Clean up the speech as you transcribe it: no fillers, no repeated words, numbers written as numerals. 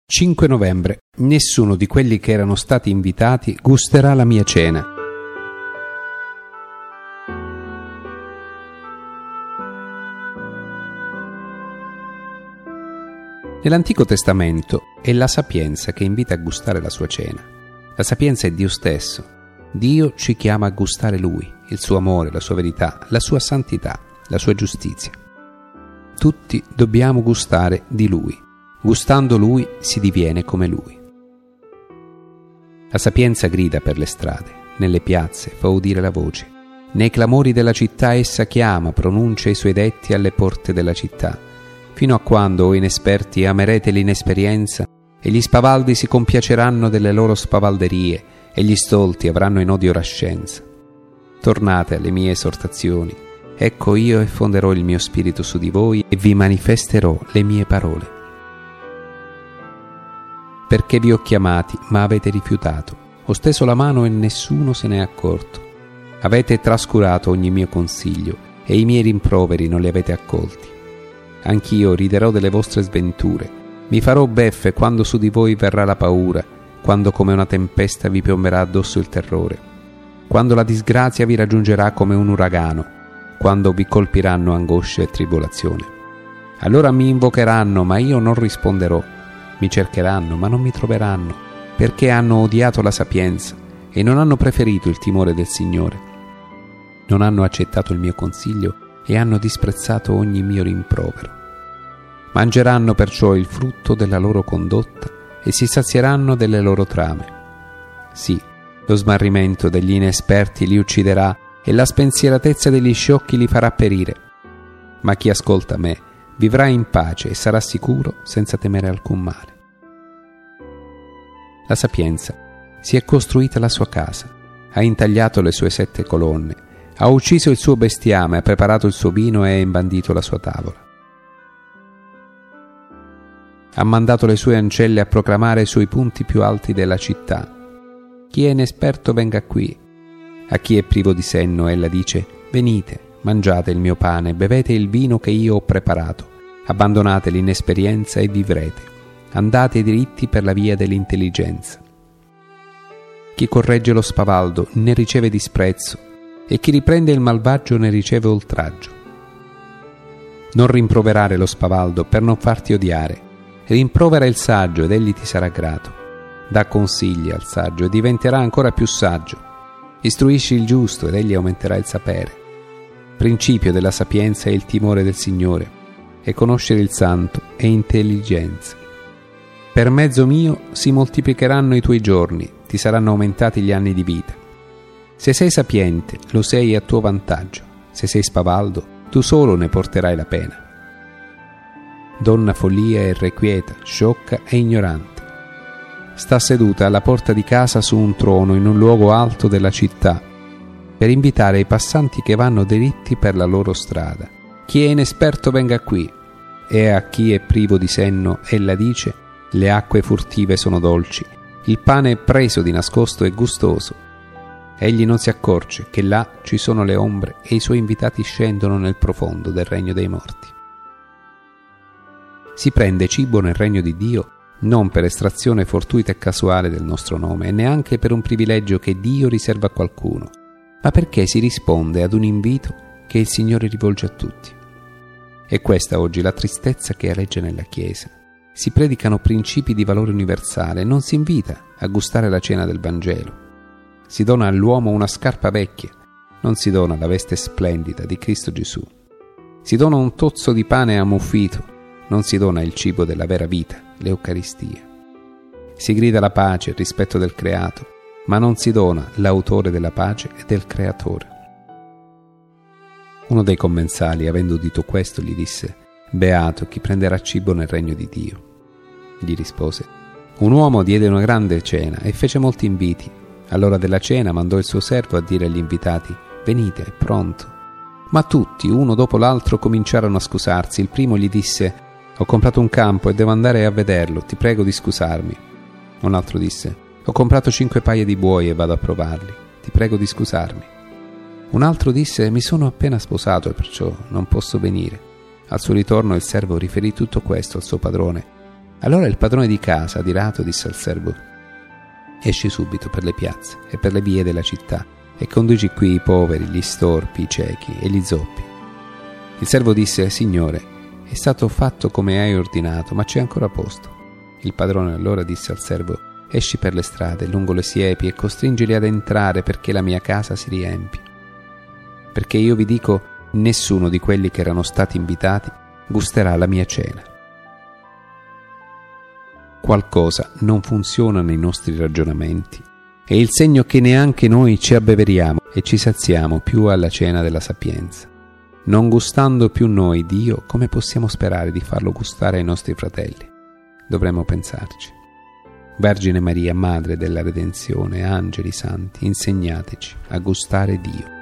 5 novembre. Nessuno di quelli che erano stati invitati gusterà la mia cena. Nell'Antico Testamento è la sapienza che invita a gustare la sua cena. La sapienza è Dio stesso. Dio ci chiama a gustare Lui, il suo amore, la sua verità, la sua santità, la sua giustizia. Tutti dobbiamo gustare di Lui. Gustando Lui si diviene come Lui. La sapienza grida per le strade, nelle piazze fa udire la voce. Nei clamori della città essa chiama, pronuncia i suoi detti alle porte della città. Fino a quando, o inesperti, amerete l'inesperienza e gli spavaldi si compiaceranno delle loro spavalderie e gli stolti avranno in odio rascenza. Tornate alle mie esortazioni. Ecco io effonderò il mio spirito su di voi e vi manifesterò le mie parole. Perché vi ho chiamati, ma avete rifiutato. Ho steso la mano e nessuno se ne è accorto. Avete trascurato ogni mio consiglio e i miei rimproveri non li avete accolti. Anch'io riderò delle vostre sventure. Mi farò beffe quando su di voi verrà la paura, quando come una tempesta vi piomberà addosso il terrore, quando la disgrazia vi raggiungerà come un uragano, quando vi colpiranno angoscia e tribolazione. Allora mi invocheranno, ma io non risponderò. Mi cercheranno, ma non mi troveranno, perché hanno odiato la sapienza e non hanno preferito il timore del Signore. Non hanno accettato il mio consiglio e hanno disprezzato ogni mio rimprovero. Mangeranno perciò il frutto della loro condotta e si sazieranno delle loro trame. Sì, lo smarrimento degli inesperti li ucciderà e la spensieratezza degli sciocchi li farà perire. Ma chi ascolta me vivrà in pace e sarà sicuro senza temere alcun male. La sapienza si è costruita la sua casa, ha intagliato le sue 7 colonne, ha ucciso il suo bestiame, ha preparato il suo vino e ha imbandito la sua tavola. Ha mandato le sue ancelle a proclamare sui punti più alti della città. Chi è inesperto venga qui. A chi è privo di senno ella dice: venite, mangiate il mio pane, bevete il vino che io ho preparato. Abbandonate l'inesperienza e vivrete. Andate diritti per la via dell'intelligenza. Chi corregge lo spavaldo ne riceve disprezzo e chi riprende il malvagio ne riceve oltraggio. Non rimproverare lo spavaldo per non farti odiare. Rimprovera il saggio ed egli ti sarà grato. Dà consigli al saggio e diventerà ancora più saggio. Istruisci il giusto ed egli aumenterà il sapere. Principio della sapienza è il timore del Signore, e conoscere il santo è intelligenza. Per mezzo mio si moltiplicheranno i tuoi giorni, ti saranno aumentati gli anni di vita. Se sei sapiente, lo sei a tuo vantaggio. Se sei spavaldo, tu solo ne porterai la pena. Donna follia e irrequieta, sciocca e ignorante. Sta seduta alla porta di casa su un trono in un luogo alto della città, per invitare i passanti che vanno diritti per la loro strada. Chi è inesperto venga qui. E a chi è privo di senno ella dice: le acque furtive sono dolci, il pane preso di nascosto è gustoso. Egli non si accorge che là ci sono le ombre e i suoi invitati scendono nel profondo del regno dei morti. Si prende cibo nel regno di Dio non per estrazione fortuita e casuale del nostro nome e neanche per un privilegio che Dio riserva a qualcuno, ma perché si risponde ad un invito che il Signore rivolge a tutti. E questa oggi la tristezza che aleggia nella Chiesa. Si predicano principi di valore universale, non si invita a gustare la cena del Vangelo. Si dona all'uomo una scarpa vecchia, non si dona la veste splendida di Cristo Gesù. Si dona un tozzo di pane ammuffito, non si dona il cibo della vera vita, l'Eucaristia. Si grida la pace e il rispetto del creato, ma non si dona l'autore della pace e del creatore. Uno dei commensali, avendo udito questo, gli disse: beato chi prenderà cibo nel regno di Dio. Gli rispose: un uomo diede una grande cena e fece molti inviti. All'ora della cena mandò il suo servo a dire agli invitati: venite, è pronto. Ma tutti, uno dopo l'altro, cominciarono a scusarsi. Il primo gli disse: ho comprato un campo e devo andare a vederlo, ti prego di scusarmi. Un altro disse: ho comprato 5 paia di buoi e vado a provarli, ti prego di scusarmi. Un altro disse: mi sono appena sposato e perciò non posso venire. Al suo ritorno il servo riferì tutto questo al suo padrone Allora il padrone di casa, adirato, disse al servo: esci subito per le piazze e per le vie della città e conduci qui i poveri, gli storpi, i ciechi e gli zoppi. Il servo disse: Signore, è stato fatto come hai ordinato, ma c'è ancora posto. Il padrone allora disse al servo: esci per le strade, lungo le siepi, e costringili ad entrare, perché la mia casa si riempie. Perché io vi dico, nessuno di quelli che erano stati invitati gusterà la mia cena. Qualcosa non funziona nei nostri ragionamenti. È il segno che neanche noi ci abbeveriamo e ci saziamo più alla cena della sapienza. Non gustando più noi Dio, come possiamo sperare di farlo gustare ai nostri fratelli? Dovremmo pensarci. Vergine Maria, Madre della Redenzione, angeli santi, insegnateci a gustare Dio.